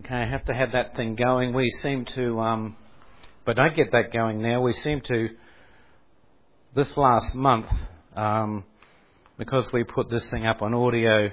Okay, I have to have that thing going. We seem to, but don't get that going now. We seem to, this last month, because we put this thing up on audio,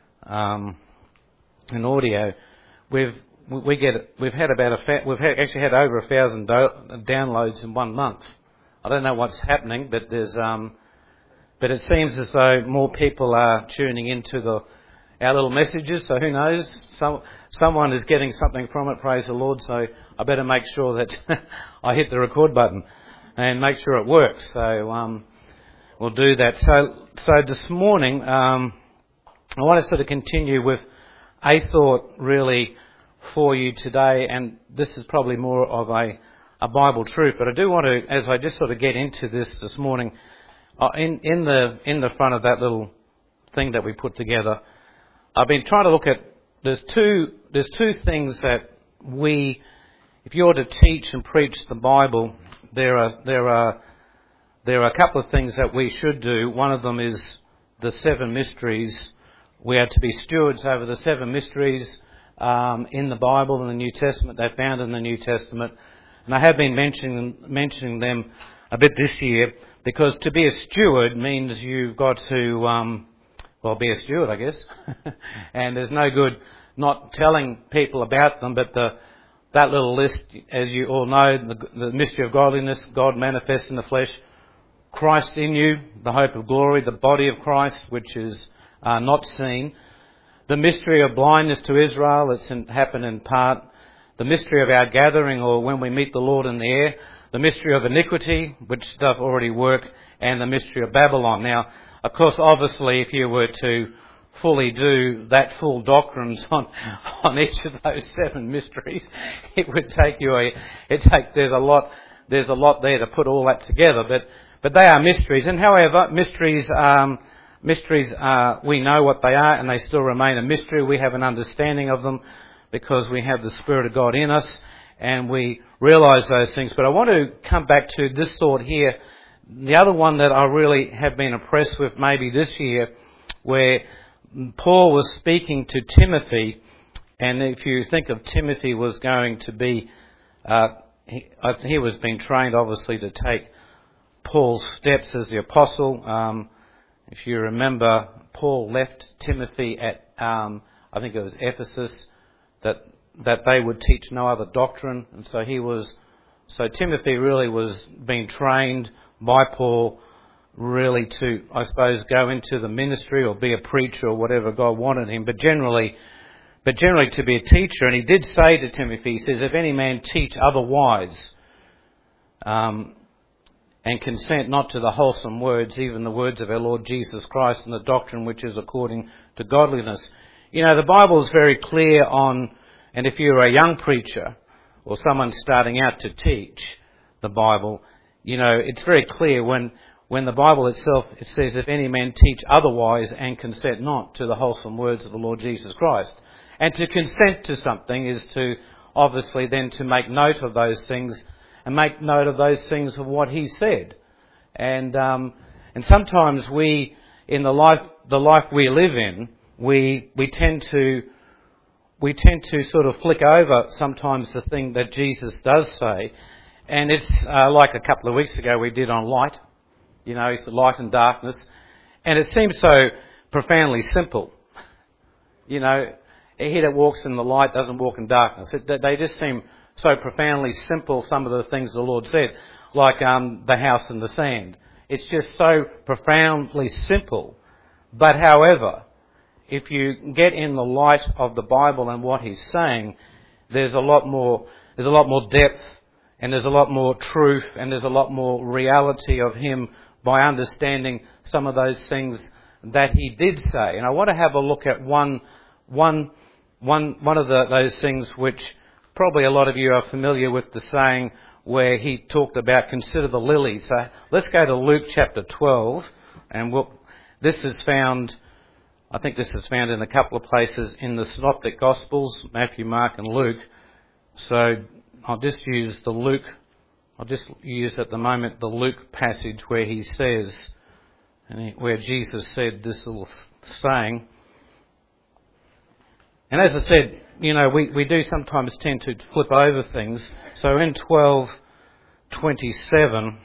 we've actually had over 1,000 downloads in 1 month. I don't know what's happening, but but it seems as though more people are tuning into our little messages. So who knows? Someone is getting something from it. Praise the Lord. So I better make sure that I hit the record button and make sure it works. So we'll do that. So this morning I want to sort of continue with a thought really for you today, and this is probably more of a Bible truth. But I do want to, as I just sort of get into this morning, in the front of that little thing that we put together, I've been trying to look at, there's two things that if you're to teach and preach the Bible, there are a couple of things that we should do. One of them is the 7 mysteries. We are to be stewards over the 7 mysteries in the Bible, in the New Testament. They're found in the New Testament. And I have been mentioning them a bit this year, because to be a steward means you've got to, be a steward, I guess. And there's no good not telling people about them, but that little list, as you all know, the mystery of godliness, God manifest in the flesh, Christ in you, the hope of glory, the body of Christ, which is not seen, the mystery of blindness to Israel, it's happened in part, the mystery of our gathering, or when we meet the Lord in the air, the mystery of iniquity, which does already work, and the mystery of Babylon. Now, of course, obviously, if you were to fully do that full doctrines on each of those 7 mysteries, it would take you there's a lot there to put all that together, but they are mysteries. And however, mysteries, we know what they are, and they still remain a mystery. We have an understanding of them because we have the Spirit of God in us, and we realise those things. But I want to come back to this thought here. The other one that I really have been impressed with maybe this year, where Paul was speaking to Timothy, and if you think of Timothy was going to be, he was being trained obviously to take Paul's steps as the apostle. If you remember, Paul left Timothy at, I think it was Ephesus, that they would teach no other doctrine, and so Timothy really was being trained by Paul really to, I suppose, go into the ministry or be a preacher or whatever God wanted him, but generally to be a teacher. And he did say to Timothy, he says, if any man teach otherwise, and consent not to the wholesome words, even the words of our Lord Jesus Christ, and the doctrine which is according to godliness. You know, the Bible is very clear on, and if you're a young preacher or someone starting out to teach the Bible, you know, it's very clear when the Bible itself, it says, if any man teach otherwise and consent not to the wholesome words of the Lord Jesus Christ. And to consent to something is to, obviously then to make note of those things, and make note of those things of what he said. And sometimes we, in the life we live in, we tend to sort of flick over sometimes the thing that Jesus does say. And it's like a couple of weeks ago we did on light. You know, it's light and darkness. And it seems so profoundly simple. You know, he that walks in the light doesn't walk in darkness. They just seem so profoundly simple, some of the things the Lord said, like the house and the sand. It's just so profoundly simple. But however, if you get in the light of the Bible and what he's saying, there's a lot more depth, and there's a lot more truth, and there's a lot more reality of him by understanding some of those things that he did say. And I want to have a look at one of those things which probably a lot of you are familiar with, the saying where he talked about consider the lilies. So let's go to Luke chapter 12, and this is found in a couple of places in the Synoptic Gospels, Matthew, Mark and Luke. So I'll just use at the moment the Luke passage where he says, where Jesus said this little saying. And as I said, we do sometimes tend to flip over things. So in 12:27,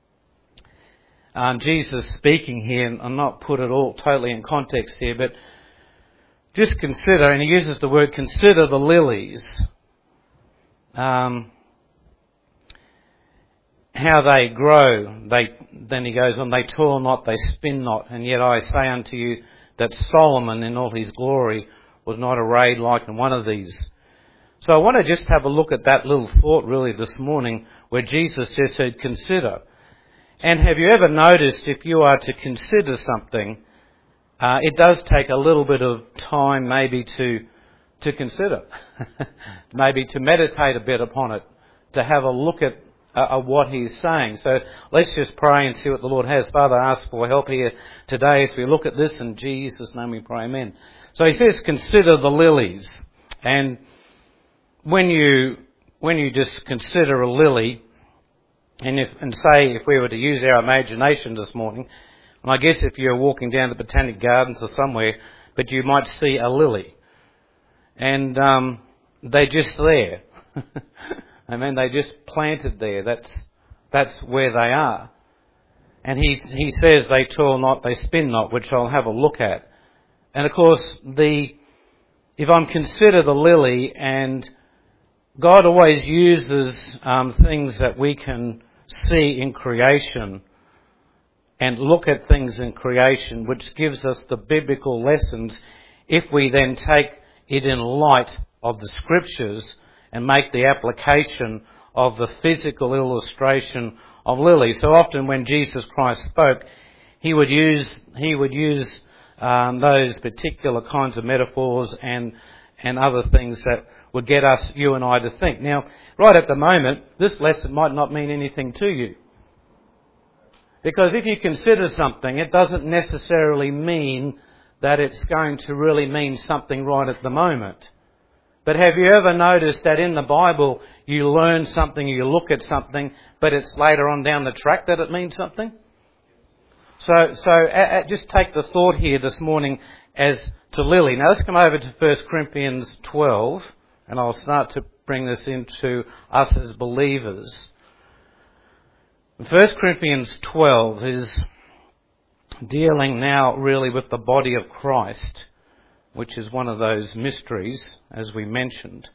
Jesus speaking here, and I'll not put it all totally in context here, but just consider, and he uses the word consider the lilies, how they grow. Then he goes on, they toil not, they spin not, and yet I say unto you that Solomon in all his glory was not arrayed like in one of these. So I want to just have a look at that little thought really this morning where Jesus just said consider. And have you ever noticed if you are to consider something, it does take a little bit of time maybe to consider, maybe to meditate a bit upon it, to have a look at what he's saying. So let's just pray and see what the Lord has. Father, I ask for help here today as we look at this. In Jesus' name we pray, amen. So he says, consider the lilies. And when you just consider a lily, and say if we were to use our imagination this morning, and I guess if you're walking down the Botanic Gardens or somewhere, but you might see a lily. And they're just there. I mean, they just planted there. That's where they are. And he says they toil not, they spin not, which I'll have a look at. And of course, if I'm consider the lily, and God always uses things that we can see in creation and look at things in creation, which gives us the biblical lessons if we then take it in light of the scriptures and make the application of the physical illustration of lilies. So often when Jesus Christ spoke, he would use those particular kinds of metaphors and other things that would get us, you and I, to think. Now, right at the moment, this lesson might not mean anything to you. Because if you consider something, it doesn't necessarily mean that it's going to really mean something right at the moment. But have you ever noticed that in the Bible you learn something, you look at something, but it's later on down the track that it means something? So just take the thought here this morning as to lily. Now let's come over to 1 Corinthians 12, and I'll start to bring this into us as believers. 1 Corinthians 12 is dealing now really with the body of Christ, which is one of those mysteries, as we mentioned.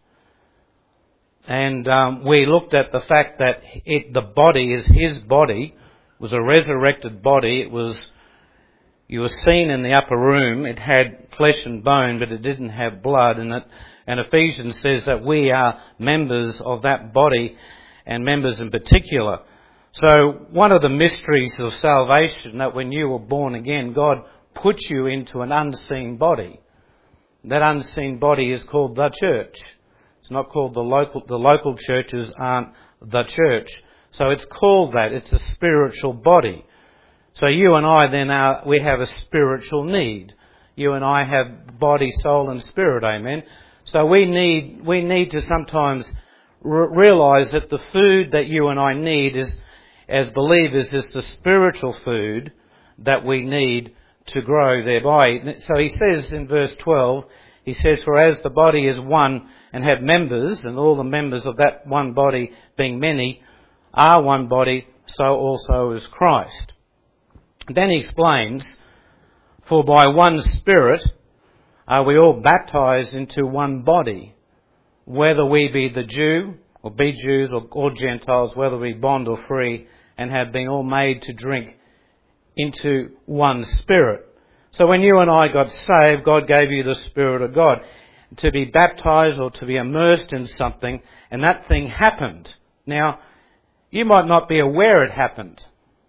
And we looked at the fact that the body is his body, was a resurrected body. You were seen in the upper room. It had flesh and bone, but it didn't have blood in it. And Ephesians says that we are members of that body, and members in particular. So one of the mysteries of salvation, that when you were born again, God put you into an unseen body. That unseen body is called the church. It's not called the local churches aren't the church. So it's called that. It's a spiritual body. So you and I then we have a spiritual need. You and I have body, soul and spirit, amen. So we need to sometimes realise that the food that you and I need is, as believers, is the spiritual food that we need to grow thereby. So he says in verse 12, he says, for as the body is one and have members, and all the members of that one body being many are one body, so also is Christ. Then he explains, for by one Spirit are we all baptized into one body, whether we be the Jew, or be Jews, or Gentiles, whether we bond or free, and have been all made to drink into one Spirit. So when you and I got saved, God gave you the Spirit of God to be baptized or to be immersed in something, and that thing happened. Now, you might not be aware it happened.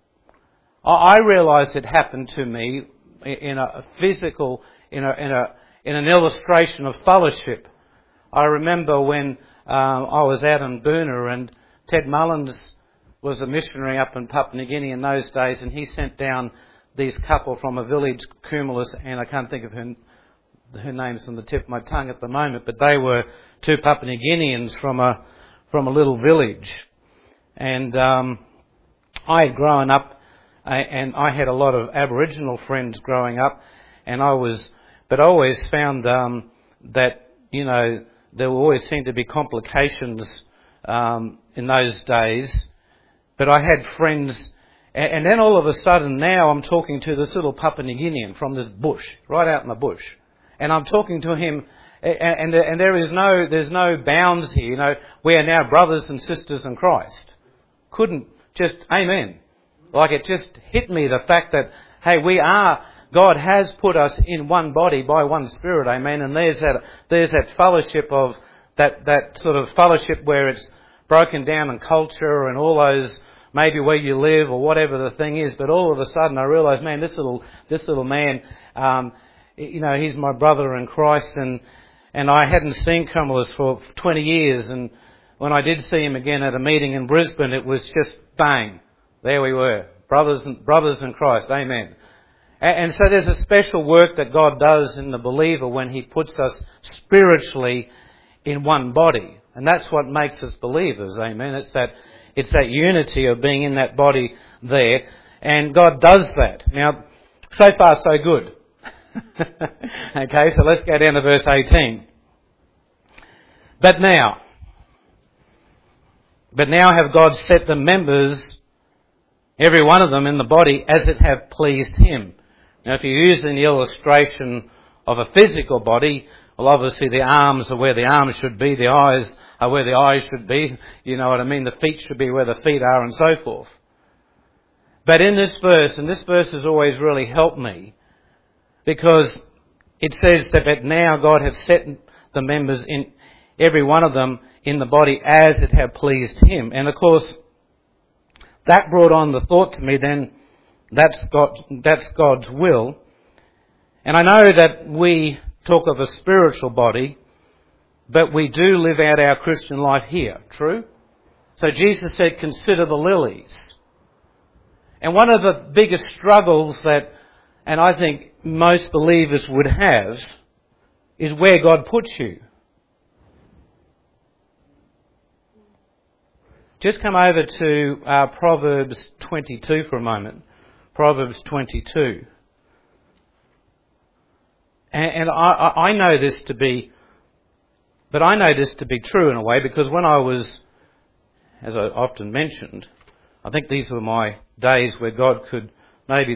I realise it happened to me in a physical, in an illustration of fellowship. I remember when I was out in Boona, and Ted Mullins was a missionary up in Papua New Guinea in those days, and he sent down these couple from a village, Cumulus, and I can't think of her name's on the tip of my tongue at the moment, but they were two Papua New Guineans from a little village. And I had grown up, and I had a lot of Aboriginal friends growing up, but I always found that there always seemed to be complications in those days. But I had friends, and then all of a sudden now I'm talking to this little Papua New Guinean from this bush, right out in the bush. And I'm talking to him, and there's no bounds here. We are now brothers and sisters in Christ. Couldn't just, amen. Like it just hit me, the fact that, hey, God has put us in one body by one Spirit, amen. And there's that fellowship of, that sort of fellowship where it's broken down in culture and all those, maybe where you live or whatever the thing is. But all of a sudden I realised, man, this little man, he's my brother in Christ, and I hadn't seen Cumulus for 20 years, and when I did see him again at a meeting in Brisbane, it was just bang. There we were. Brothers in Christ. Amen. And so there's a special work that God does in the believer when He puts us spiritually in one body. And that's what makes us believers. Amen. It's that unity of being in that body there. And God does that. Now, so far so good. Okay, so let's go down to verse 18. But now have God set the members, every one of them in the body, as it have pleased Him. Now if you use the illustration of a physical body, well obviously the arms are where the arms should be, the eyes are where the eyes should be, you know what I mean, the feet should be where the feet are and so forth. But in this verse, and this verse has always really helped me, because it says that now God hath set the members in, every one of them in the body as it have pleased Him. And of course, that brought on the thought to me then, that's God's will. And I know that we talk of a spiritual body, but we do live out our Christian life here. True? So Jesus said, consider the lilies. And one of the biggest struggles that, and I think most believers would have, is where God puts you. Just come over to Proverbs 22 for a moment. Proverbs 22. And I know this to be, but I know this to be true in a way, because when I was, as I often mentioned, I think these were my days where God could, maybe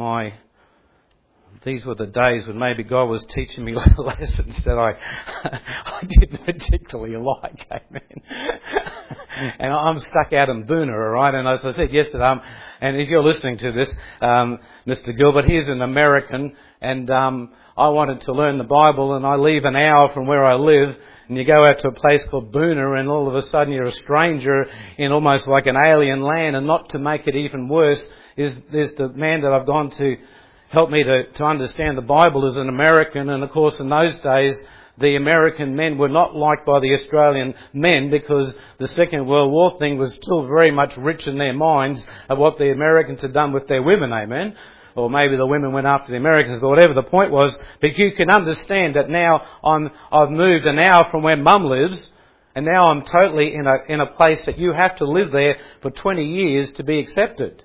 these were the days when maybe God was teaching me lessons that I didn't particularly like, amen. And I'm stuck out in Boona, alright, and as I said yesterday, and if you're listening to this, Mr. Gilbert, he's an American, and I wanted to learn the Bible, and I leave an hour from where I live, and you go out to a place called Boona, and all of a sudden you're a stranger in almost like an alien land, and not to make it even worse, there's the man that I've gone to help me to understand the Bible as an American, and of course in those days the American men were not liked by the Australian men, because the Second World War thing was still very much rich in their minds of what the Americans had done with their women, amen. Or maybe the women went after the Americans, but whatever the point was. But you can understand that now I've moved an hour from where Mum lives, and now I'm totally in a place that you have to live there for 20 years to be accepted.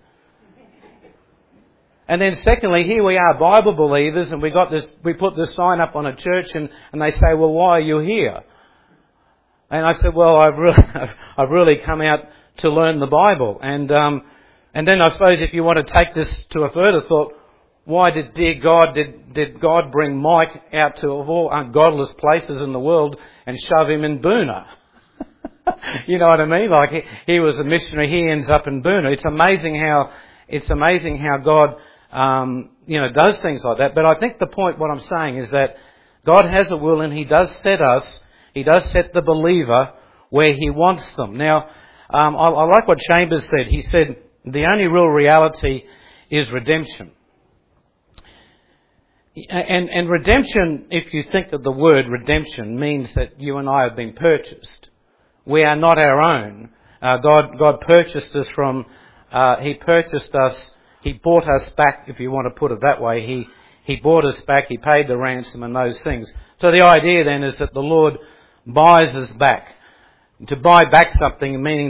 And then secondly, here we are, Bible believers, and we put this sign up on a church, and they say, well, why are you here? And I said, well, I've really come out to learn the Bible. And then I suppose if you want to take this to a further thought, why did God bring Mike out to all ungodless places in the world and shove him in Boona? You know what I mean? Like he was a missionary, he ends up in Boona. It's amazing how God does things like that. But I think the point, what I'm saying, is that God has a will, and He does set the believer where He wants them. Now, I like what Chambers said. He said, the only real reality is redemption. And redemption, if you think of the word redemption, means that you and I have been purchased. We are not our own. God purchased us from, He purchased us. He bought us back, if you want to put it that way. He bought us back. He paid the ransom and those things. So the idea then is that the Lord buys us back. To buy back something, meaning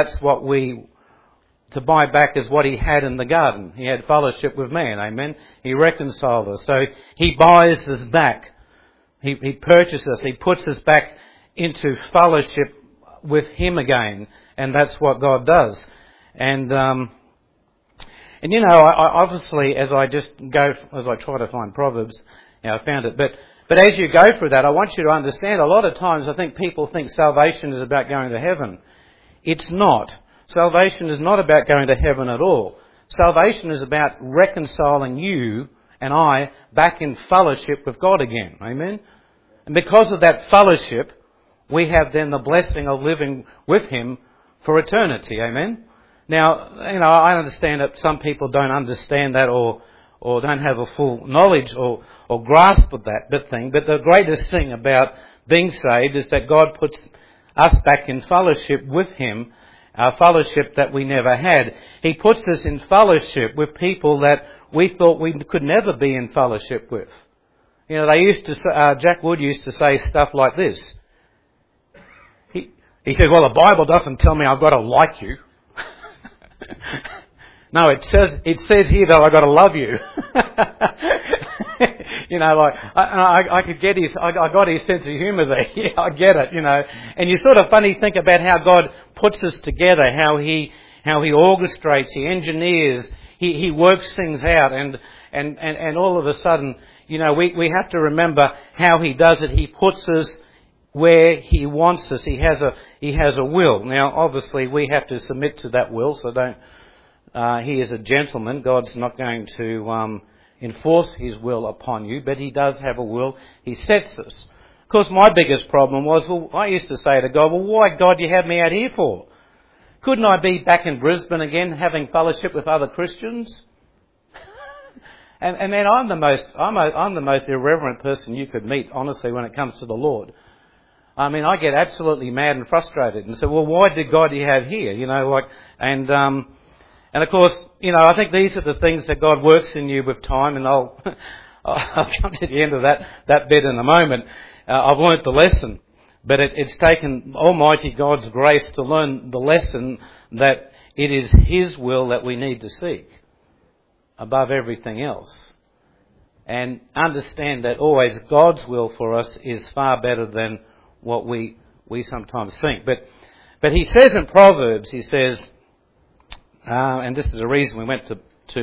to buy back is what He had in the garden. He had fellowship with man, amen. He reconciled us. So He buys us back. He purchased us. He puts us back into fellowship with Him again. And that's what God does. And you know, I obviously, as I try to find Proverbs, you know, I found it. But as you go through that, I want you to understand, a lot of times I think people think salvation is about going to heaven. It's not. Salvation is not about going to heaven at all. Salvation is about reconciling you and I back in fellowship with God again. Amen? And because of that fellowship, we have then the blessing of living with Him for eternity. Amen? Now, you know, I understand that some people don't understand that or don't have a full knowledge or grasp of that thing. But the greatest thing about being saved is that God puts us back in fellowship with Him, our fellowship that we never had. He puts us in fellowship with people that we thought we could never be in fellowship with. You know, Jack Wood used to say stuff like this. He said, well, the Bible doesn't tell me I've got to like you. No, it says here that I've got to love you. You know, like, I got his sense of humour there. Yeah, I get it, you know. And you sort of funny think about how God puts us together, how He orchestrates, He engineers, He works things out, and all of a sudden, you know, we have to remember how He does it. He puts us where He wants us. He has a will. Now, obviously, we have to submit to that will, so don't. He is a gentleman. God's not going to enforce His will upon you, but He does have a will. He sets us. Of course, my biggest problem was, well, I used to say to God, well, why, God, you have me out here for? Couldn't I be back in Brisbane again, having fellowship with other Christians? and then I'm the most irreverent person you could meet, honestly, when it comes to the Lord. I mean, I get absolutely mad and frustrated and say, well, why did God you have here? You know, like, and of course, you know, I think these are the things that God works in you with time, and I'll come to the end of that bit in a moment. I've learnt the lesson, but it's taken Almighty God's grace to learn the lesson that it is His will that we need to seek above everything else. And understand that always God's will for us is far better than what we sometimes think. But He says in Proverbs, He says, and this is the reason we went out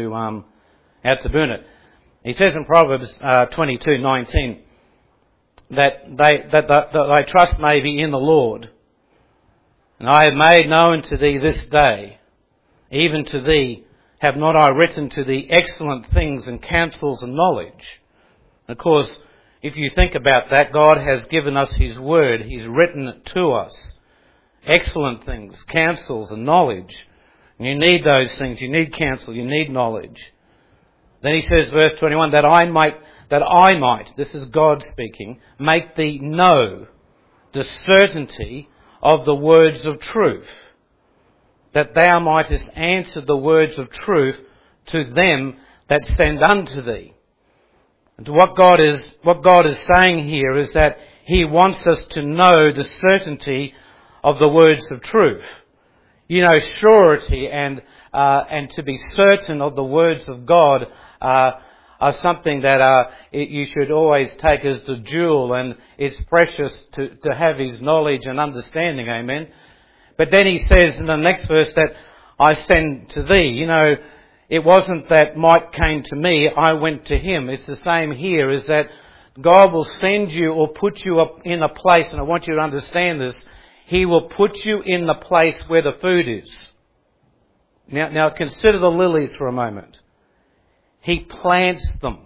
to Burnett. He says in Proverbs 22:19 that thy trust may be in the Lord. And I have made known to thee this day, even to thee have not I written to thee excellent things and counsels and knowledge. And of course, if you think about that, God has given us His word. He's written it to us. Excellent things, counsels and knowledge. You need those things. You need counsel. You need knowledge. Then He says, verse 21, that I might, this is God speaking, make thee know the certainty of the words of truth, that thou mightest answer the words of truth to them that send unto thee. And what God is saying here is that He wants us to know the certainty of the words of truth. You know, surety and to be certain of the words of God are something that you should always take as the jewel, and it's precious to have His knowledge and understanding. Amen. But then He says in the next verse that I send to thee. You know, it wasn't that Mike came to me, I went to him. It's the same here, is that God will send you or put you up in a place, and I want you to understand this, He will put you in the place where the food is. Now consider the lilies for a moment. He plants them.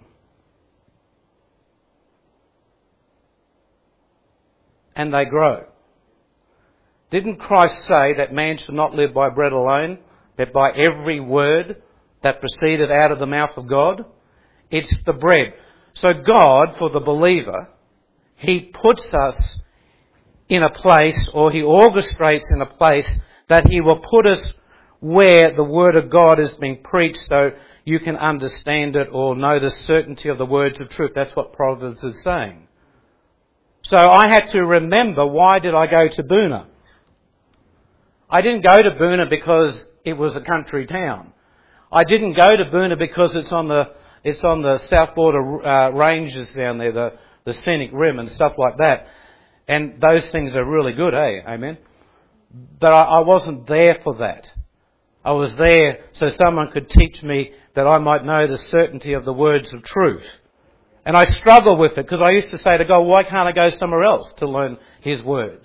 And they grow. Didn't Christ say that man should not live by bread alone, but by every word that proceeded out of the mouth of God? It's the bread. So God, for the believer, He puts us in a place, or He orchestrates in a place that He will put us where the Word of God is being preached, so you can understand it or know the certainty of the words of truth. That's what Proverbs is saying. So I had to remember, why did I go to Boonah? I didn't go to Boonah because it was a country town. I didn't go to Boonah because it's on the south border ranges down there, the scenic rim and stuff like that. And those things are really good, eh? Amen? But I wasn't there for that. I was there so someone could teach me that I might know the certainty of the words of truth. And I struggle with it because I used to say to God, why can't I go somewhere else to learn His Word?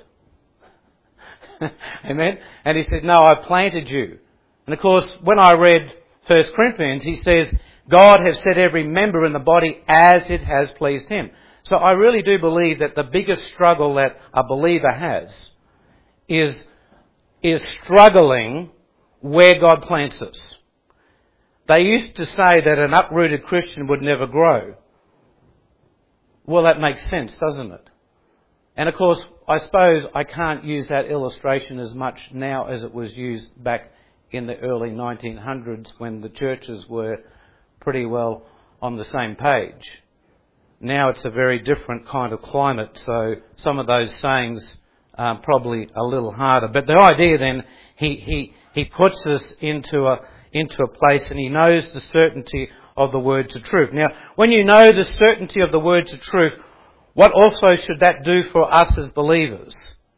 Amen? And He said, no, I planted you. And of course, when I read 1 Corinthians, he says, God has set every member in the body as it has pleased Him. So I really do believe that the biggest struggle that a believer has is struggling where God plants us. They used to say that an uprooted Christian would never grow. Well, that makes sense, doesn't it? And of course, I suppose I can't use that illustration as much now as it was used back in the early 1900s when the churches were pretty well on the same page. Now it's a very different kind of climate, so some of those sayings are probably a little harder. But the idea then, he puts us into a place and He knows the certainty of the words of truth. Now, when you know the certainty of the words of truth, what also should that do for us as believers?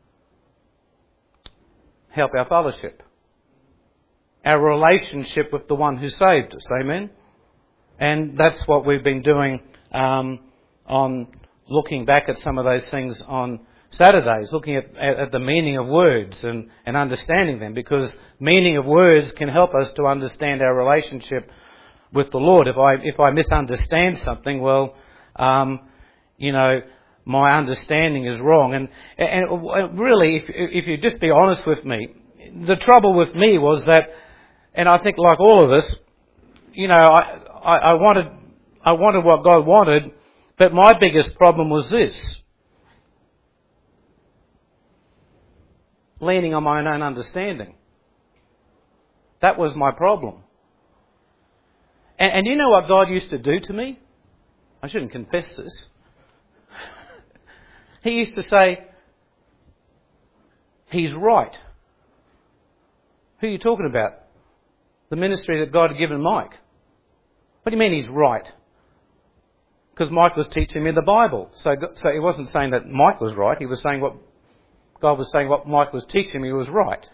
Help our fellowship. Our relationship with the one who saved us. Amen? And that's what we've been doing on looking back at some of those things on Saturdays, looking at the meaning of words and understanding them, because meaning of words can help us to understand our relationship with the Lord. If I misunderstand something, well, my understanding is wrong. And really, if you just be honest with me, the trouble with me was that, and I think like all of us, I wanted what God wanted, but my biggest problem was this: leaning on my own understanding. That was my problem. And you know what God used to do to me? I shouldn't confess this. He used to say, He's right. Who are you talking about? The ministry that God had given Mike. What do you mean He's right? Because Mike was teaching me the Bible. So He wasn't saying that Mike was right. He was saying God was saying what Mike was teaching me was right.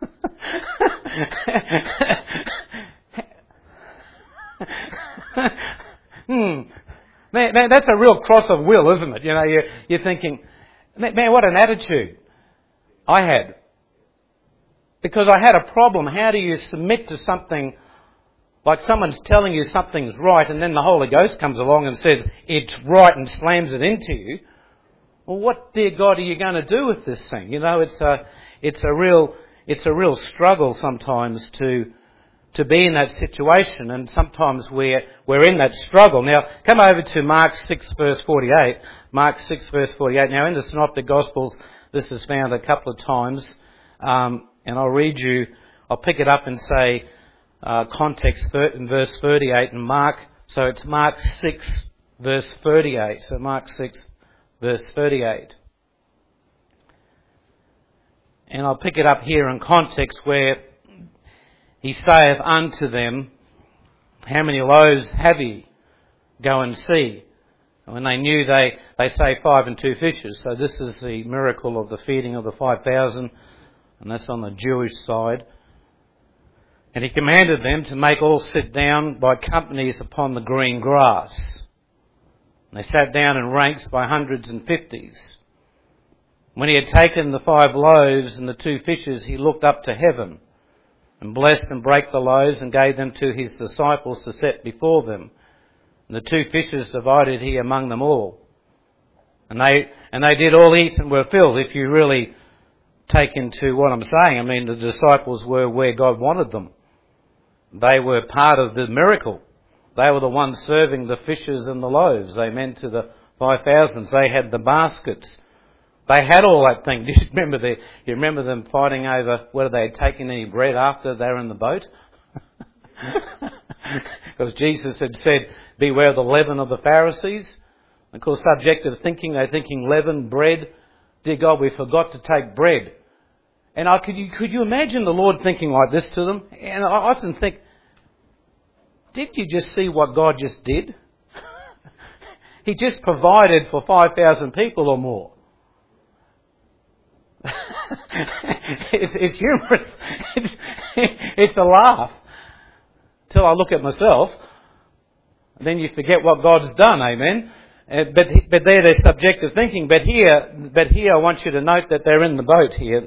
Man, that's a real cross of will, isn't it? You're thinking, man, what an attitude I had. Because I had a problem. How do you submit to something like someone's telling you something's right and then the Holy Ghost comes along and says it's right and slams it into you? Well, what, dear God, are you going to do with this thing? It's a real struggle sometimes to be in that situation, and sometimes we're in that struggle. Now, come over to Mark 6 verse 48. Mark 6 verse 48. Now, in the Synoptic Gospels, this is found a couple of times, and I'll pick it up and say context in verse 38 in Mark. So it's Mark 6 verse 38. So Mark 6 verse 38. And I'll pick it up here in context where He saith unto them, how many loaves have ye? Go and see. And when they knew, they say 5 and 2 fishes. So this is the miracle of the feeding of the 5,000, and that's on the Jewish side. And He commanded them to make all sit down by companies upon the green grass. And they sat down in ranks by hundreds and fifties. When He had taken the 5 loaves and the 2 fishes, He looked up to heaven, and blessed and brake the loaves, and gave them to His disciples to set before them. And the 2 fishes divided He among them all. And they did all eat and were filled. If you really take into what I'm saying, I mean, the disciples were where God wanted them. They were part of the miracle. They were the ones serving the fishes and the loaves. Amen, to the 5,000. They had the baskets. They had all that thing. Do you remember them fighting over whether they had taken any bread after they were in the boat? Because Jesus had said, beware the leaven of the Pharisees. Of course, subjective thinking, they're thinking leaven, bread. Dear God, we forgot to take bread. And could you imagine the Lord thinking like this to them? And I often think, did you just see what God just did? He just provided for 5,000 people or more. It's humorous. It's a laugh. Till I look at myself. And then you forget what God's done, amen? But there they're subjective thinking. But here I want you to note that they're in the boat here.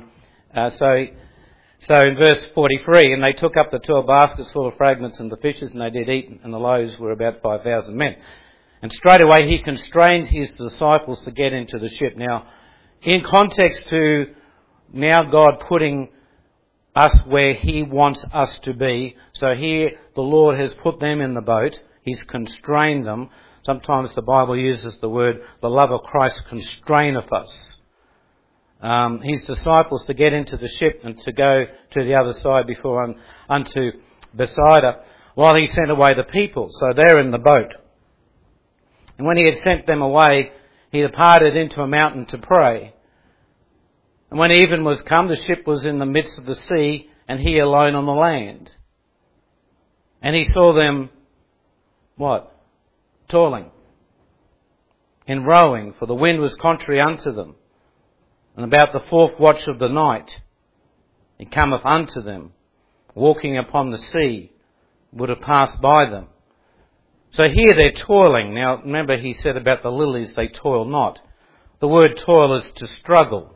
So in verse 43, and they took up the 12 baskets full of fragments and the fishes, and they did eat, and the loaves were about 5,000 men. And straightway he constrained his disciples to get into the ship. Now, in context to now God putting us where he wants us to be, so here the Lord has put them in the boat. He's constrained them. Sometimes the Bible uses the word, the love of Christ constraineth us. His disciples to get into the ship and to go to the other side before unto Bethsaida, while he sent away the people. So they're in the boat. And when he had sent them away, he departed into a mountain to pray. And when even was come, the ship was in the midst of the sea, and he alone on the land. And he saw them, what? Toiling and rowing, for the wind was contrary unto them. And about the 4th watch of the night, he cometh unto them, walking upon the sea, would have passed by them. So here they're toiling. Now remember he said about the lilies, they toil not. The word toil is to struggle.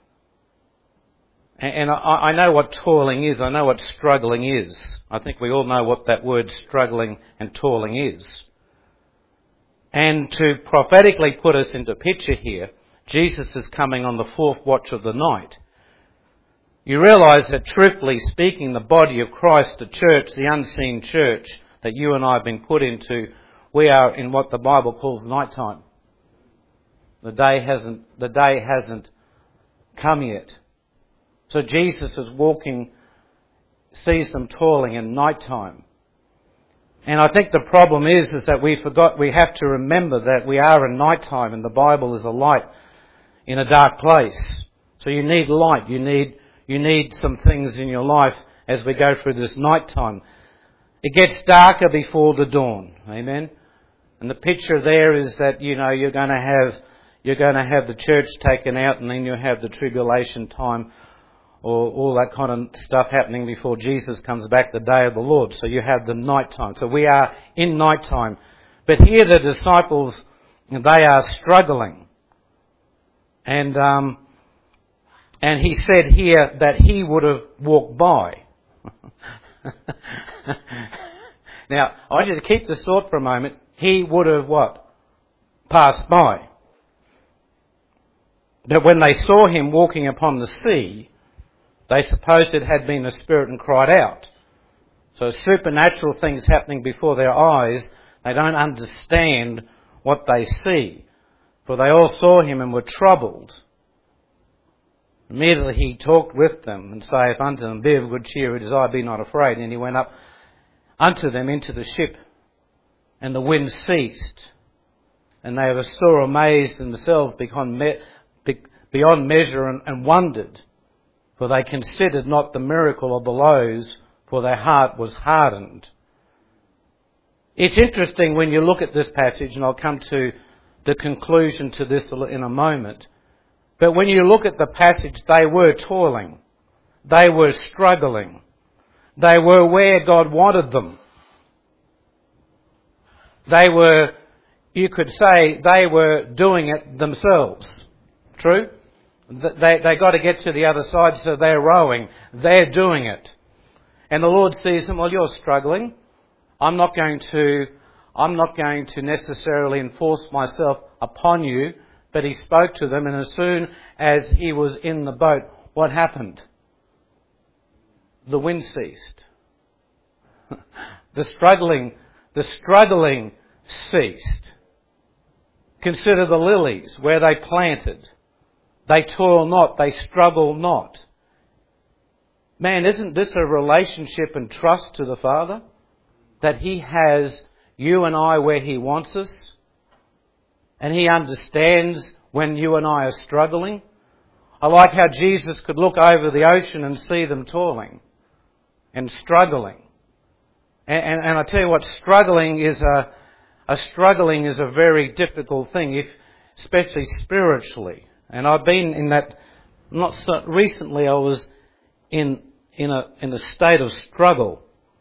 And I know what toiling is. I know what struggling is. I think we all know what that word struggling and toiling is. And to prophetically put us into picture here, Jesus is coming on the 4th watch of the night. You realise that truthfully speaking, the body of Christ, the church, the unseen church that you and I have been put into, we are in what the Bible calls nighttime. The day hasn't come yet. So Jesus is walking, sees them toiling in nighttime. And I think the problem is that we have to remember that we are in nighttime and the Bible is a light in a dark place. So you need light. You need some things in your life as we go through this nighttime. It gets darker before the dawn. Amen. And the picture there is that, you're going to have the church taken out, and then you have the tribulation time, or all that kind of stuff happening before Jesus comes back, the day of the Lord. So you have the night time. So we are in night time. But here the disciples, they are struggling. And he said here that he would have walked by. Now, I want you to keep this thought for a moment. He would have what? Passed by. But when they saw him walking upon the sea, they supposed it had been a spirit and cried out. So supernatural things happening before their eyes, they don't understand what they see. For they all saw him and were troubled. Immediately he talked with them and saith unto them, Be of good cheer, it is I, be not afraid. And he went up unto them into the ship, and the wind ceased. And they were sore amazed in themselves beyond measure and wondered. For they considered not the miracle of the loaves, for their heart was hardened. It's interesting when you look at this passage, and I'll come to the conclusion to this in a moment. But when you look at the passage, they were toiling. They were struggling. They were where God wanted them. They were, you could say, they were doing it themselves. True? They got to get to the other side, so they're rowing. They're doing it. And the Lord sees them, well, you're struggling. I'm not going to necessarily enforce myself upon you. But he spoke to them, and as soon as he was in the boat, what happened? The wind ceased. The struggling ceased. Consider the lilies, where they planted. They toil not, they struggle not. Man, isn't this a relationship and trust to the Father? That he has you and I where he wants us? And he understands when you and I are struggling. I like how Jesus could look over the ocean and see them toiling and struggling. And I tell you what, struggling is a struggling is a very difficult thing, especially spiritually. And I've been in that. Not so recently. I was in a state of struggle.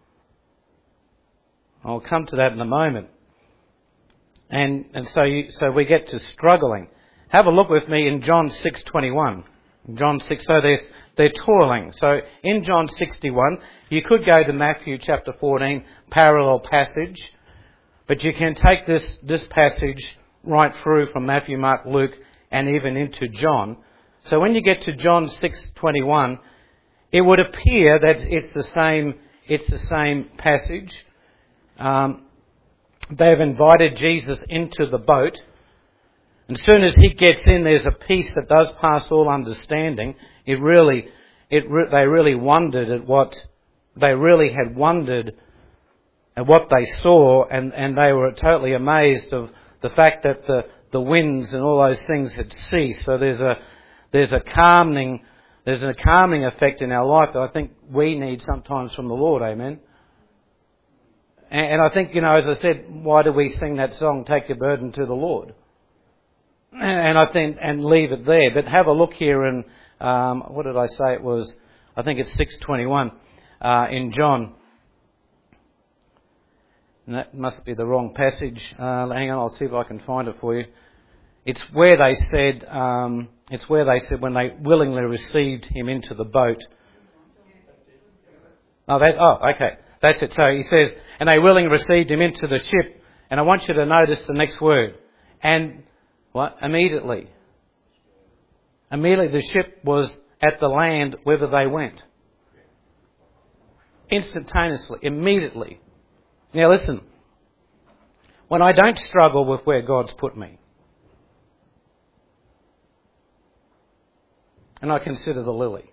I'll come to that in a moment. And so we get to struggling. Have a look with me in John 6:21. John 6. So they're toiling. So in John 61, you could go to Matthew chapter 14, parallel passage, but you can take this passage right through from Matthew, Mark, Luke, and even into John. So when you get to John 6:21, it would appear that it's the same passage. They've invited Jesus into the boat. And as soon as he gets in, there's a peace that does pass all understanding. They really wondered at what they saw, and they were totally amazed of the fact that the winds and all those things had ceased. So there's a calming effect in our life that I think we need sometimes from the Lord. Amen. And I think, as I said, why do we sing that song, Take Your Burden to the Lord? And I think, and leave it there. But have a look here in, what did I say it was? I think it's 6:21 in John. And that must be the wrong passage. Hang on, I'll see if I can find it for you. It's where they said when they willingly received him into the boat. Okay. That's it. So he says, and they willingly received him into the ship. And I want you to notice the next word. And what? Immediately. Immediately the ship was at the land whither they went. Instantaneously. Immediately. Now listen. When I don't struggle with where God's put me, and I consider the lily.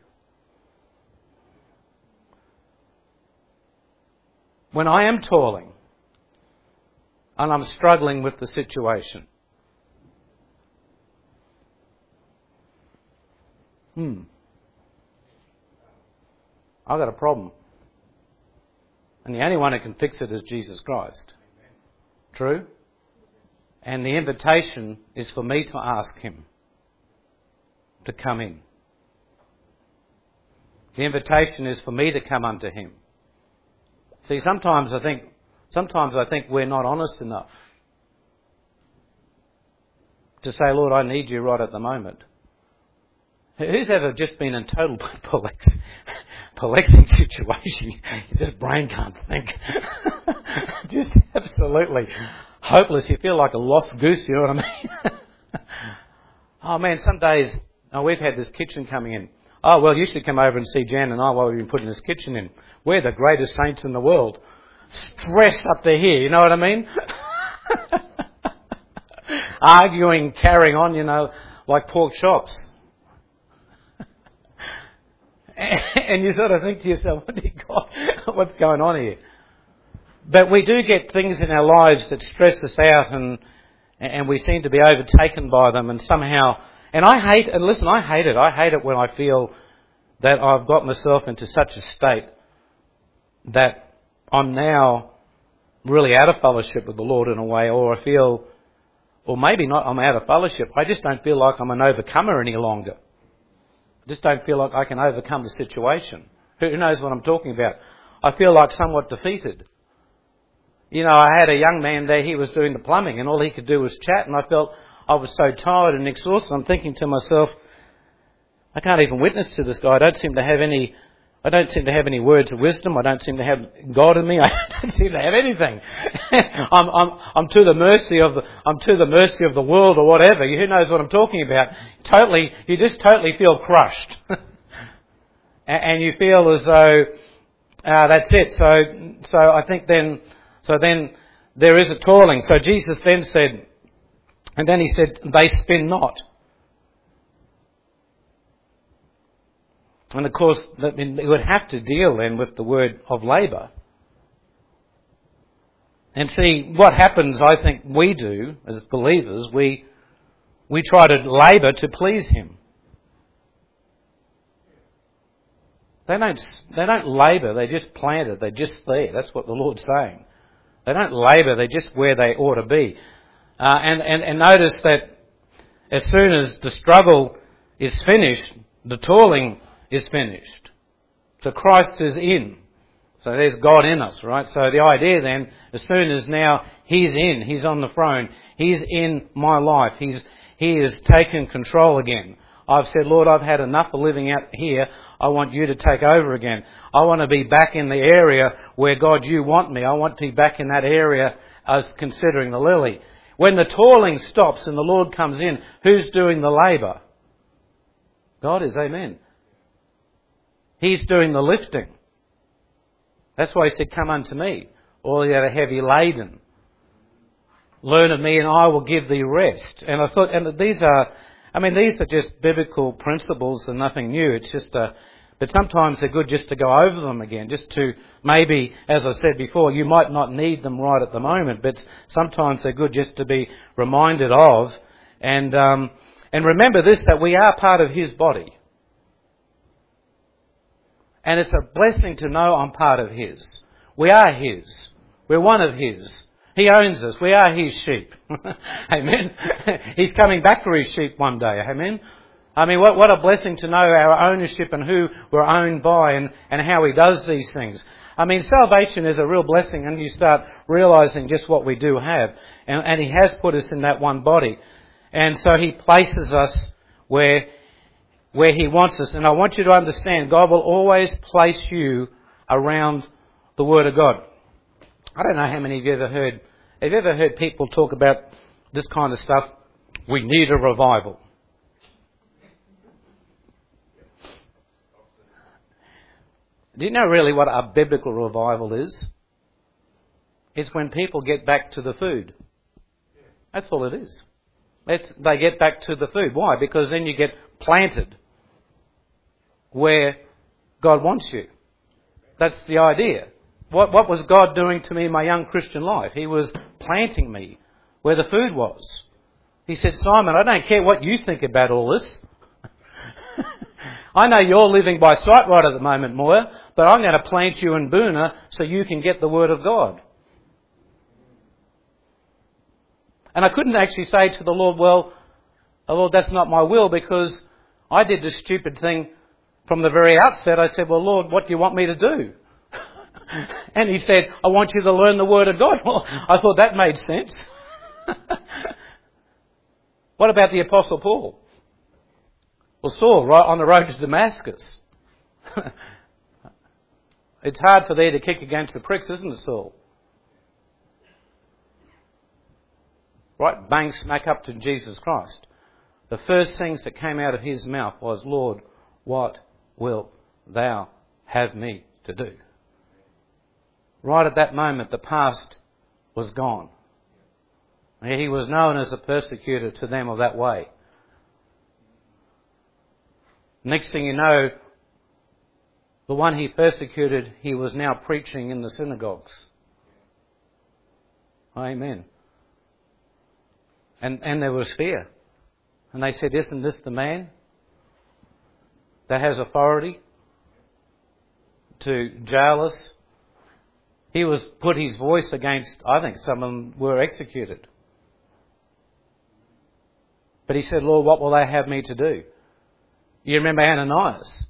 When I am toiling and I'm struggling with the situation, I've got a problem. And the only one who can fix it is Jesus Christ. True? And the invitation is for me to ask him to come in. The invitation is for me to come unto him. See, sometimes I think we're not honest enough to say, Lord, I need you right at the moment. Who's ever just been in total perplexing situation? Your just brain can't think. Just absolutely hopeless. You feel like a lost goose, you know what I mean? Oh man, some days, we've had this kitchen coming in. Oh, well, you should come over and see Jan and I while we've been putting this kitchen in. We're the greatest saints in the world. Stressed up to here, you know what I mean? Arguing, carrying on, like pork chops. And you sort of think to yourself, what's going on here? But we do get things in our lives that stress us out and we seem to be overtaken by them and somehow... And I hate it. I hate it when I feel that I've got myself into such a state that I'm now really out of fellowship with the Lord in a way, or I feel, or maybe not I'm out of fellowship. I just don't feel like I'm an overcomer any longer. I just don't feel like I can overcome the situation. Who knows what I'm talking about? I feel like somewhat defeated. I had a young man there, he was doing the plumbing and all he could do was chat, and I felt I was so tired and exhausted. I'm thinking to myself, I can't even witness to this guy. I don't seem to have any words of wisdom. I don't seem to have God in me. I don't seem to have anything. I'm to the mercy of the world or whatever. Who knows what I'm talking about? You just totally feel crushed. And you feel as though, that's it. So I think then there is a toiling. So Jesus then said, and then he said, they spin not. And of course, it would have to deal then with the word of labour. And see, what happens, I think we do as believers, we try to labour to please him. They don't labour, they're just planted, they're just there. That's what the Lord's saying. They don't labour, they're just where they ought to be. And notice that as soon as the struggle is finished, the toiling is finished. So Christ is in. So there's God in us, right? So the idea then, as soon as now He's in, He's on the throne, He's in my life, He is taken control again. I've said, Lord, I've had enough of living out here. I want you to take over again. I want to be back in the area where, God, you want me. I want to be back in that area as considering the lily. When the toiling stops and the Lord comes in, who's doing the labour? God is, amen. He's doing the lifting. That's why He said, come unto me, all ye that are heavy laden. Learn of me and I will give thee rest. And I thought, and these are just biblical principles and nothing new. It's just but sometimes they're good just to go over them again, just to maybe, as I said before, you might not need them right at the moment, but sometimes they're good just to be reminded of. And remember this, that we are part of His body. And it's a blessing to know I'm part of His. We are His. We're one of His. He owns us. We are His sheep. Amen. He's coming back for His sheep one day. Amen. I mean, what a blessing to know our ownership and who we're owned by and how He does these things. I mean, salvation is a real blessing, and you start realising just what we do have. And He has put us in that one body. And so He places us where He wants us. And I want you to understand, God will always place you around the Word of God. I don't know how many of you have you ever heard people talk about this kind of stuff? We need a revival. Do you know really what a biblical revival is? It's when people get back to the food. That's all it is. They get back to the food. Why? Because then you get planted where God wants you. That's the idea. What was God doing to me in my young Christian life? He was planting me where the food was. He said, Simon, I don't care what you think about all this. I know you're living by sight right at the moment, Moya, but I'm going to plant you in Boona so you can get the Word of God. And I couldn't actually say to the Lord, well, Lord, that's not my will, because I did this stupid thing from the very outset. I said, well, Lord, what do you want me to do? And He said, I want you to learn the Word of God. Well, I thought that made sense. What about the Apostle Paul? Well, Saul, right on the road to Damascus. It's hard for there to kick against the pricks, isn't it, Saul? Right, bang smack up to Jesus Christ. The first things that came out of his mouth was, Lord, what wilt thou have me to do? Right at that moment, the past was gone. He was known as a persecutor to them of that way. Next thing you know, the one he persecuted, he was now preaching in the synagogues. Amen. And there was fear. And they said, isn't this the man that has authority to jail us? He was put his voice against, I think some of them were executed. But he said, Lord, what will they have me to do? You remember Ananias?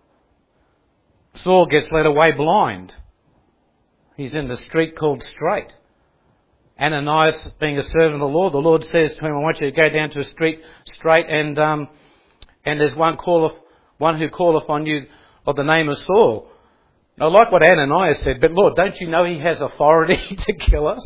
Saul gets led away blind. He's in the street called Straight. Ananias, being a servant of the Lord says to him, I want you to go down to a street straight and there's one who calleth on you of the name of Saul. I like what Ananias said, but Lord, don't you know he has authority to kill us?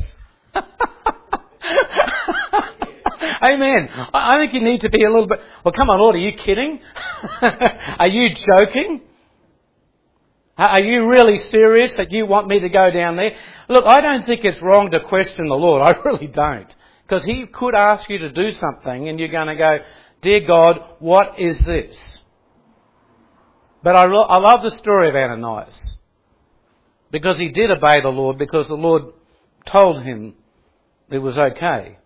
Amen. I think you need to be a little bit, well, come on, Lord, are you kidding? Are you joking? Are you really serious that you want me to go down there? Look, I don't think it's wrong to question the Lord. I really don't. Because He could ask you to do something and you're going to go, dear God, what is this? But I love the story of Ananias. Because he did obey the Lord, because the Lord told him it was okay.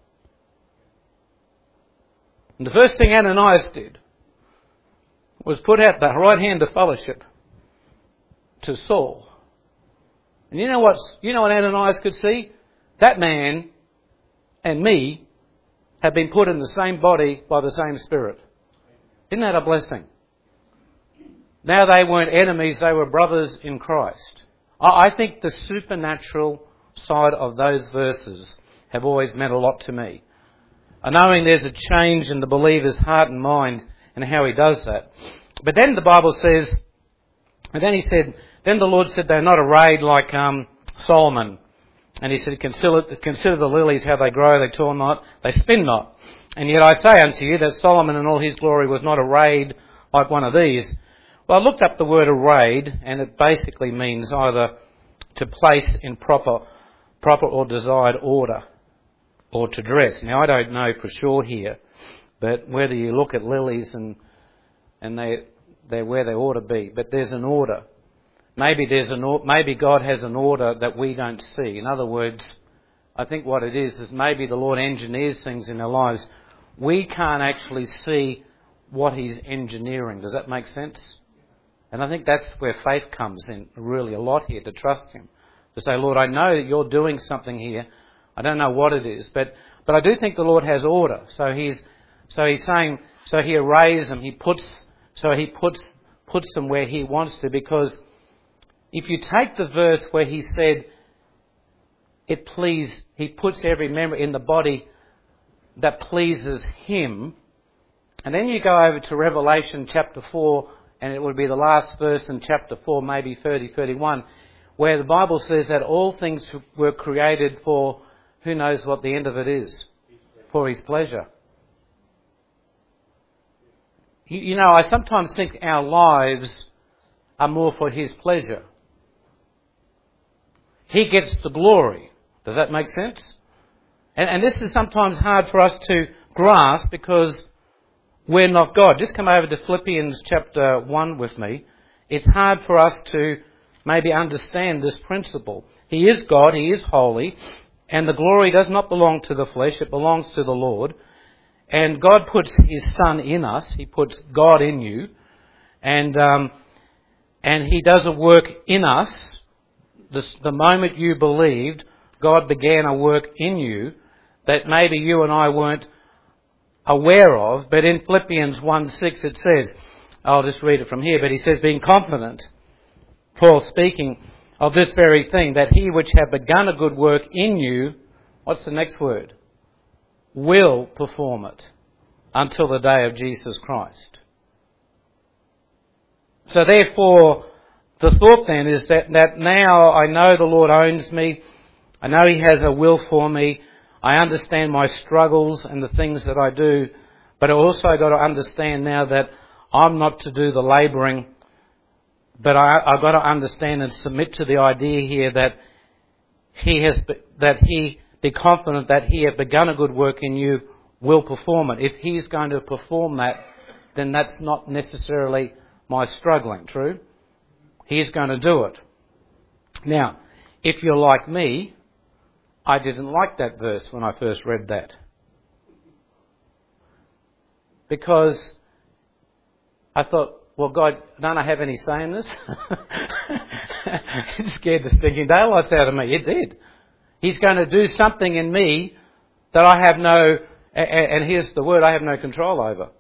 And the first thing Ananias did was put out the right hand of fellowship to Saul. And you know what Ananias could see? that man and me have been put in the same body by the same Spirit. Isn't that a blessing? Now they weren't enemies, they were brothers in Christ. I think the supernatural side of those verses have always meant a lot to me. Knowing there's a change in the believer's heart and mind and how he does that. But then the Bible says, and then he said, then the Lord said they're not arrayed like Solomon. And he said, consider the lilies, how they grow, they toil not, they spin not. And yet I say unto you that Solomon in all his glory was not arrayed like one of these. Well, I looked up the word arrayed, and it basically means either to place in proper or desired order, or to dress. Now, I don't know for sure here, but whether you look at lilies and they're where they ought to be, but there's an order. Maybe God has an order that we don't see. In other words, I think what it is maybe the Lord engineers things in our lives. We can't actually see what He's engineering. Does that make sense? And I think that's where faith comes in really a lot here, to trust Him. To say, Lord, I know that you're doing something here. I don't know what it is, but I do think the Lord has order. So He's saying, so He arrays them, He puts them where He wants to, because if you take the verse where He said, He puts every member in the body that pleases Him, and then you go over to Revelation chapter 4, and it would be the last verse in chapter 4, maybe 30, 31, where the Bible says that all things were created for, who knows what the end of it is, for His pleasure. You know, I sometimes think our lives are more for His pleasure. He gets the glory. Does that make sense? And this is sometimes hard for us to grasp because we're not God. Just come over to Philippians chapter 1 with me. It's hard for us to maybe understand this principle. He is God, He is holy, and the glory does not belong to the flesh, it belongs to the Lord. And God puts His Son in us, He puts God in you, and He does a work in us. The moment you believed, God began a work in you that maybe you and I weren't aware of, but in Philippians 1:6 it says, I'll just read it from here, but he says, being confident, Paul speaking of this very thing, that He which hath begun a good work in you, what's the next word? Will perform it until the day of Jesus Christ. So therefore, the thought then is that now I know the Lord owns me, I know He has a will for me, I understand my struggles and the things that I do, but I also got to understand now that I'm not to do the labouring, but I've got to understand and submit to the idea here that He be confident that He hath begun a good work in you, will perform it. If He's going to perform that, then that's not necessarily my struggling, true? He's going to do it. Now, if you're like me, I didn't like that verse when I first read that. Because I thought, well, God, don't I have any say in this? It scared the stinking daylights out of me. It did. He's going to do something in me that I have no, and here's the word, I have no control over.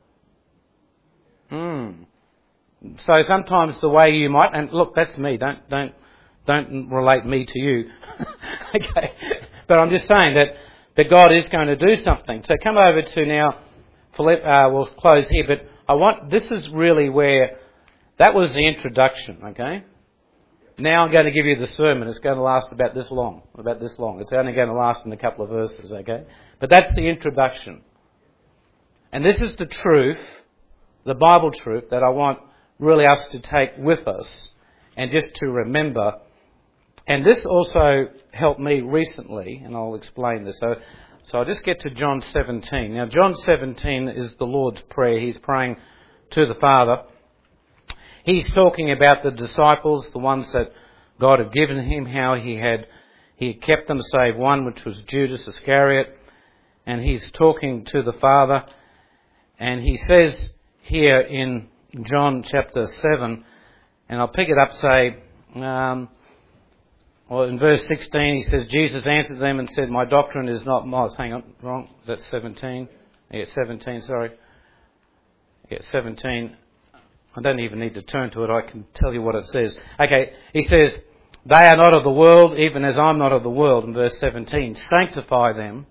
So sometimes the way you might, and look, that's me, don't relate me to you. Okay. But I'm just saying that God is going to do something. So come over to now, we'll close here, but this is really where, that was the introduction, okay? Now I'm going to give you the sermon. It's going to last about this long. It's only going to last in a couple of verses, okay? But that's the introduction. And this is the truth, the Bible truth, that I want really us to take with us and just to remember. And this also helped me recently, and I'll explain this. So I'll just get to John 17. Now, John 17 is the Lord's Prayer. He's praying to the Father. He's talking about the disciples, the ones that God had given Him, how He had kept them save one, which was Judas Iscariot. And He's talking to the Father. And He says here in John chapter 7, and I'll pick it up, say, Well, in verse 16 he says, Jesus answered them and said, my doctrine is not mine. Hang on, wrong. That's 17. Yeah, 17, sorry. Yeah, 17. I don't even need to turn to it. I can tell you what it says. Okay, he says, they are not of the world, even as I'm not of the world, in verse 17. Sanctify them.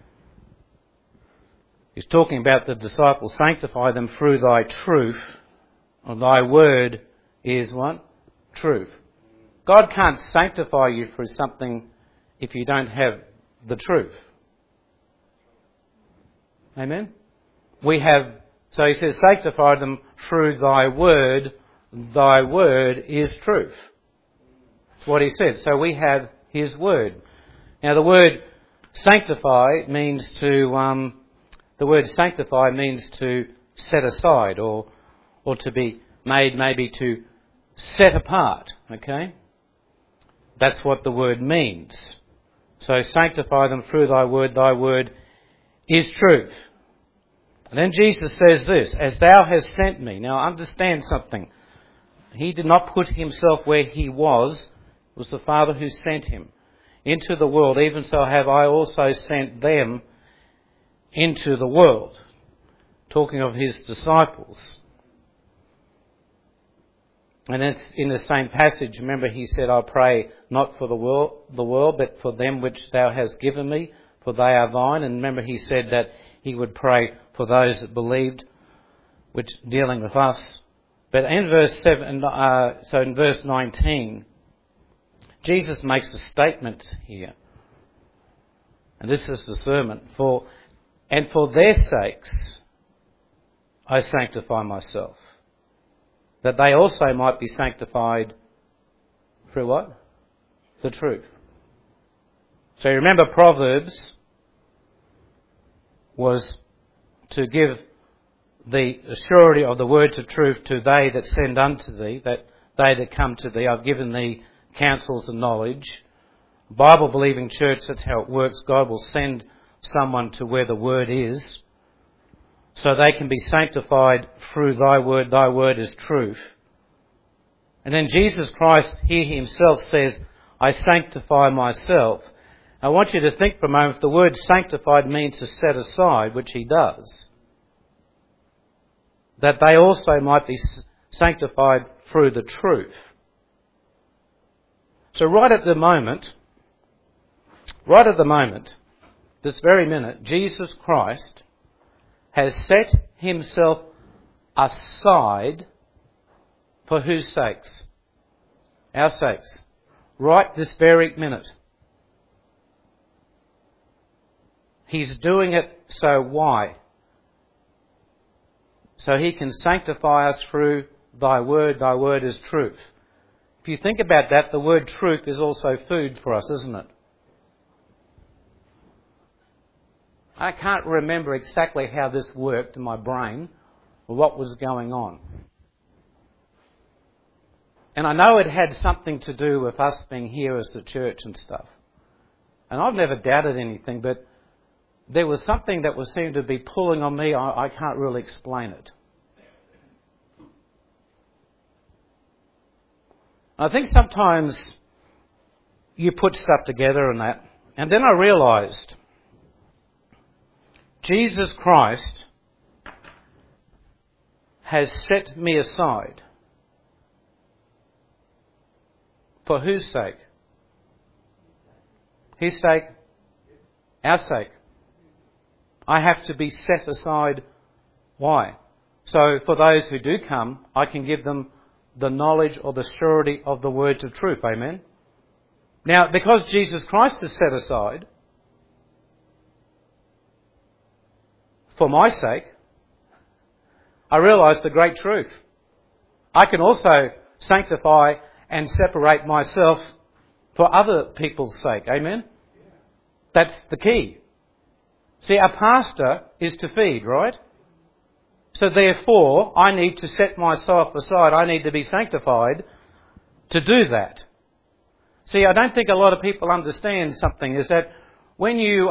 He's talking about the disciples. Sanctify them through thy truth. Or thy word is what? Truth. God can't sanctify you through something if you don't have the truth. Amen? So he says, sanctify them through thy word. Thy word is truth. That's what he said. So we have his word. Now the word sanctify means to set aside or to be made maybe to set apart. Okay? That's what the word means. So sanctify them through thy word is truth. And then Jesus says this, as thou hast sent me. Now understand something. He did not put himself where he was. It was the Father who sent him into the world. Even so have I also sent them into the world. Talking of his disciples. And it's in the same passage, remember he said, I pray not for the world, but for them which thou hast given me, for they are thine. And remember he said that he would pray for those that believed, which dealing with us. But in verse 19, Jesus makes a statement here. And this is the sermon. And for their sakes I sanctify myself, that they also might be sanctified through what? The truth. So you remember Proverbs was to give the surety of the words of truth to they that send unto thee, that they that come to thee. I've given thee counsels and knowledge. Bible-believing church, that's how it works. God will send someone to where the word is, so they can be sanctified through thy word. Thy word is truth. And then Jesus Christ here himself says, I sanctify myself. I want you to think for a moment, the word sanctified means to set aside, which he does. That they also might be sanctified through the truth. So right at the moment, this very minute, Jesus Christ has set himself aside for whose sakes? Our sakes. Right this very minute. He's doing it so why? So he can sanctify us through thy word. Thy word is truth. If you think about that, the word truth is also food for us, isn't it? I can't remember exactly how this worked in my brain or what was going on. And I know it had something to do with us being here as the church and stuff. And I've never doubted anything, but there was something that seemed to be pulling on me. I can't really explain it. I think sometimes you put stuff together and that. And then I realised Jesus Christ has set me aside. For whose sake? His sake? Our sake. I have to be set aside. Why? So for those who do come, I can give them the knowledge or the surety of the words of truth. Amen? Now, because Jesus Christ is set aside for my sake, I realise the great truth. I can also sanctify and separate myself for other people's sake. Amen? That's the key. See, a pastor is to feed, right? So therefore, I need to set myself aside. I need to be sanctified to do that. See, I don't think a lot of people understand something, is that when you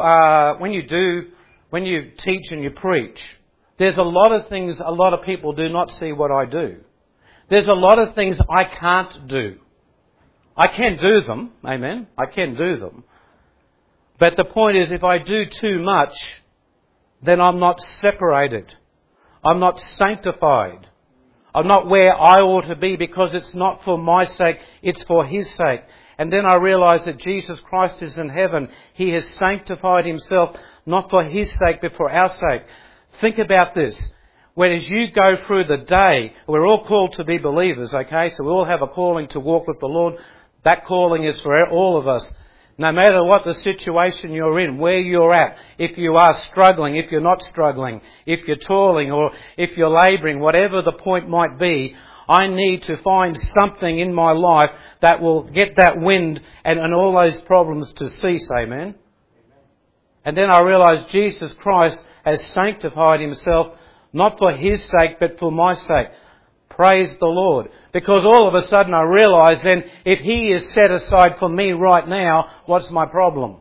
teach and you preach, there's a lot of things a lot of people do not see what I do. There's a lot of things I can't do. I can do them, amen, I can do them. But the point is, if I do too much, then I'm not separated. I'm not sanctified. I'm not where I ought to be, because it's not for my sake, it's for His sake. And then I realise that Jesus Christ is in heaven. He has sanctified Himself, not for His sake, but for our sake. Think about this. Whereas you go through the day, we're all called to be believers, okay? So we all have a calling to walk with the Lord. That calling is for all of us. No matter what the situation you're in, where you're at, if you are struggling, if you're not struggling, if you're toiling or if you're labouring, whatever the point might be, I need to find something in my life that will get that wind and all those problems to cease, amen? And then I realise Jesus Christ has sanctified Himself, not for His sake, but for my sake. Praise the Lord. Because all of a sudden I realise then, if He is set aside for me right now, what's my problem?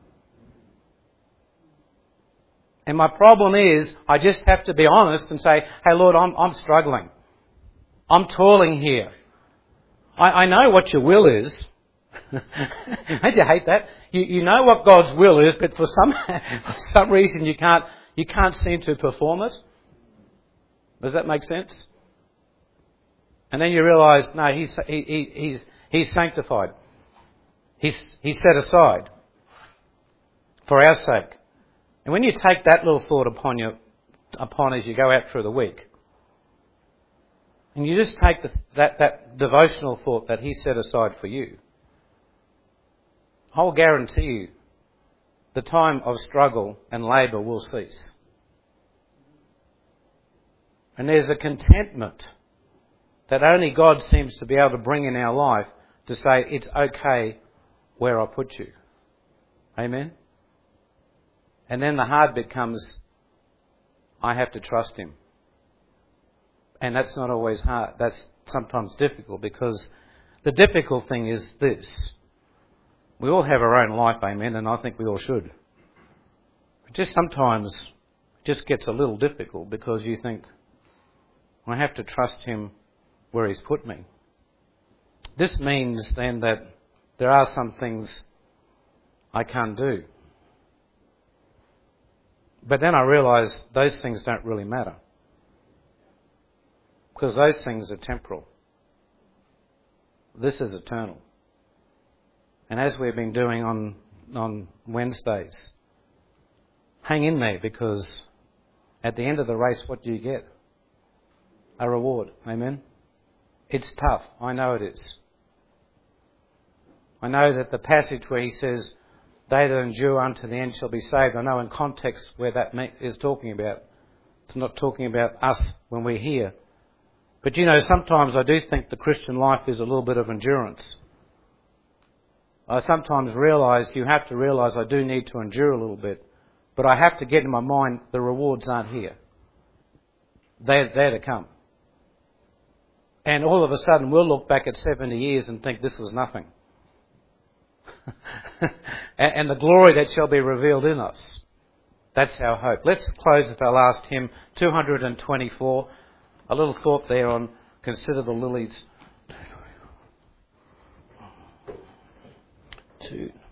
And my problem is, I just have to be honest and say, hey Lord, I'm struggling. I'm toiling here. I know what your will is. Don't you hate that? You know what God's will is, but for some reason you can't seem to perform it. Does that make sense? And then you realise, no, he's sanctified. He's set aside for our sake. And when you take that little thought upon as you go out through the week, and you just take that devotional thought that He set aside for you, I will guarantee you the time of struggle and labour will cease. And there's a contentment that only God seems to be able to bring in our life to say, it's okay where I put you. Amen? And then the hard bit comes, I have to trust Him. And that's not always hard. That's sometimes difficult, because the difficult thing is this. We all have our own life, amen, and I think we all should. But just sometimes it just gets a little difficult, because you think, I have to trust Him where He's put me. This means then that there are some things I can't do. But then I realise those things don't really matter, because those things are temporal. This is eternal. And as we've been doing on Wednesdays, hang in there, because at the end of the race, what do you get? A reward. Amen? It's tough. I know it is. I know that the passage where He says, they that endure unto the end shall be saved, I know in context where that is talking about. It's not talking about us when we're here. But you know, sometimes I do think the Christian life is a little bit of endurance. I sometimes you have to realise I do need to endure a little bit. But I have to get in my mind, the rewards aren't here. They're to come. And all of a sudden we'll look back at 70 years and think this was nothing. and the glory that shall be revealed in us. That's our hope. Let's close with our last hymn, 224. A little thought there on Consider the Lilies. 2.